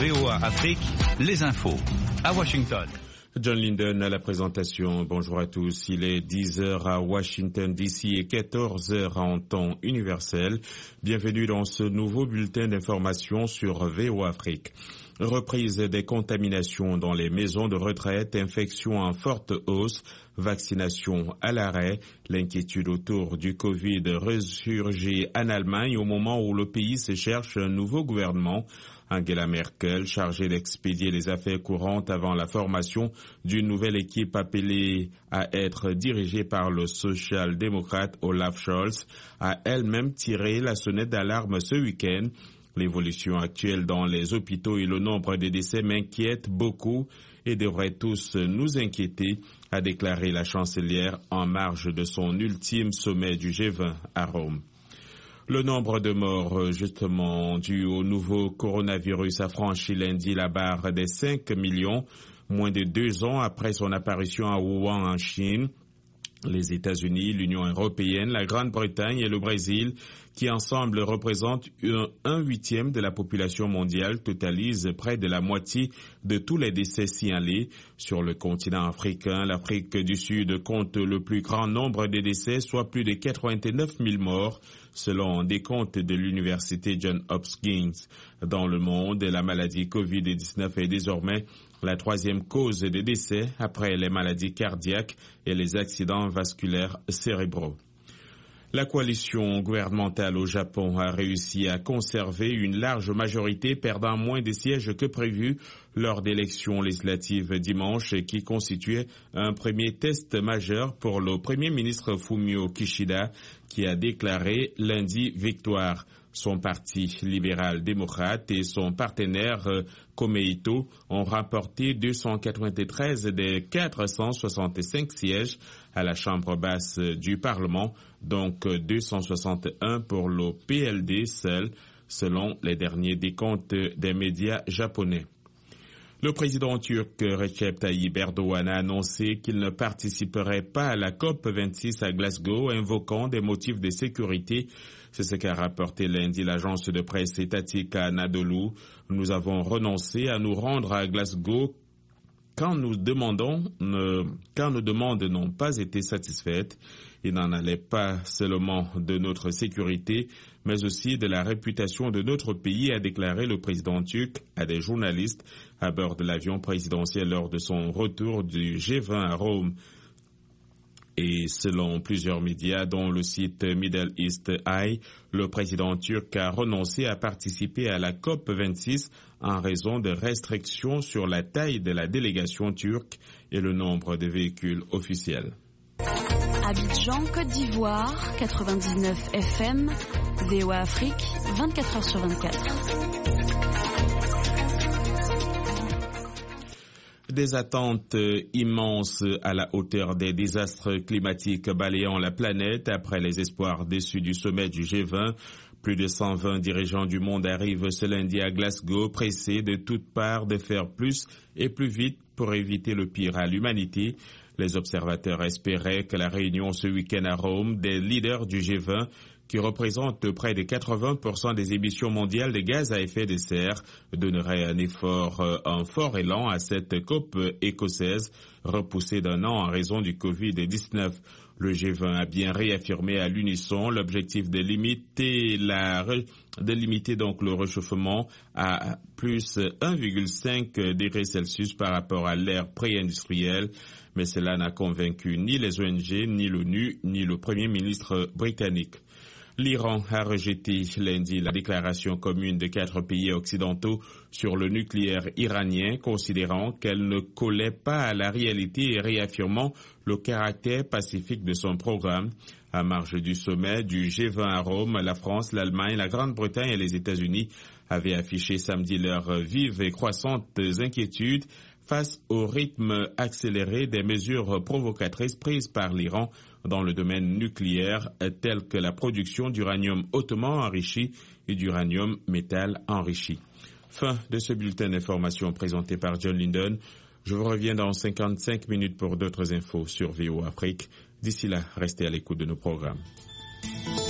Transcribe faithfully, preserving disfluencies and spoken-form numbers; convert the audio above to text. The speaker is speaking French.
V O A Afrique, les infos. À Washington. John Linden à la présentation. Bonjour à tous. Il est dix heures à Washington D C et quatorze heures en temps universel. Bienvenue dans ce nouveau bulletin d'information sur V O A Afrique. Reprise des contaminations dans les maisons de retraite, infections en forte hausse, vaccination à l'arrêt. L'inquiétude autour du Covid ressurgit en Allemagne au moment où le pays se cherche un nouveau gouvernement. Angela Merkel, chargée d'expédier les affaires courantes avant la formation d'une nouvelle équipe appelée à être dirigée par le social-démocrate Olaf Scholz, a elle-même tiré la sonnette d'alarme ce week-end. L'évolution actuelle dans les hôpitaux et le nombre de décès m'inquiètent beaucoup et devraient tous nous inquiéter, a déclaré la chancelière en marge de son ultime sommet du G vingt à Rome. Le nombre de morts, justement, dû au nouveau coronavirus a franchi lundi la barre des cinq millions, moins de deux ans après son apparition à Wuhan en Chine. Les États-Unis, l'Union européenne, la Grande-Bretagne et le Brésil, qui ensemble représentent un, un huitième de la population mondiale, totalisent près de la moitié de tous les décès signalés. Sur le continent africain, l'Afrique du Sud compte le plus grand nombre de décès, soit plus de quatre-vingt-neuf mille morts, selon des comptes de l'université Johns Hopkins. Dans le monde, la maladie covid dix-neuf est désormais la troisième cause de décès après les maladies cardiaques et les accidents vasculaires cérébraux. La coalition gouvernementale au Japon a réussi à conserver une large majorité, perdant moins de sièges que prévu lors d'élections législatives dimanche, qui constituait un premier test majeur pour le Premier ministre Fumio Kishida, qui a déclaré lundi victoire. Son parti libéral-démocrate et son partenaire Komeito ont remporté deux cent quatre-vingt-treize des quatre cent soixante-cinq sièges à la Chambre basse du Parlement, donc deux cent soixante-un pour le P L D seul, selon les derniers décomptes des médias japonais. Le président turc Recep Tayyip Erdogan a annoncé qu'il ne participerait pas à la COP vingt-six à Glasgow, invoquant des motifs de sécurité. C'est ce qu'a rapporté lundi l'agence de presse étatique Anadolu. Nous avons renoncé à nous rendre à Glasgow quand nous demandons, euh, quand nos demandes n'ont pas été satisfaites. Il n'en allait pas seulement de notre sécurité, mais aussi de la réputation de notre pays, a déclaré le président turc à des journalistes à bord de l'avion présidentiel lors de son retour du G vingt à Rome. Et selon plusieurs médias, dont le site Middle East Eye, le président turc a renoncé à participer à la COP vingt-six en raison de restrictions sur la taille de la délégation turque et le nombre de véhicules officiels. Abidjan, Côte d'Ivoire, quatre-vingt-dix-neuf F M, V O A Afrique, vingt-quatre heures sur vingt-quatre. Des attentes immenses à la hauteur des désastres climatiques balayant la planète après les espoirs déçus du sommet du G vingt. Plus de cent vingt dirigeants du monde arrivent ce lundi à Glasgow, pressés de toutes parts de faire plus et plus vite pour éviter le pire à l'humanité. Les observateurs espéraient que la réunion ce week-end à Rome des leaders du G vingt, qui représente près de quatre-vingts pour cent des émissions mondiales de gaz à effet de serre, donnerait un effort, un fort élan à cette COP écossaise, repoussée d'un an en raison du covid dix-neuf. Le G vingt a bien réaffirmé à l'unisson l'objectif de limiter la, de limiter donc le réchauffement à plus un virgule cinq degrés Celsius par rapport à l'ère pré-industrielle, mais cela n'a convaincu ni les O N G, ni l'ONU, ni le Premier ministre britannique. L'Iran a rejeté lundi la déclaration commune de quatre pays occidentaux sur le nucléaire iranien, considérant qu'elle ne collait pas à la réalité et réaffirmant le caractère pacifique de son programme. À marge du sommet du G vingt à Rome, la France, l'Allemagne, la Grande-Bretagne et les États-Unis avaient affiché samedi leurs vives et croissantes inquiétudes face au rythme accéléré des mesures provocatrices prises par l'Iran dans le domaine nucléaire, telles que la production d'uranium hautement enrichi et d'uranium métal enrichi. Fin de ce bulletin d'information présenté par John Linden. Je vous reviens dans cinquante-cinq minutes pour d'autres infos sur V O A Afrique. D'ici là, restez à l'écoute de nos programmes.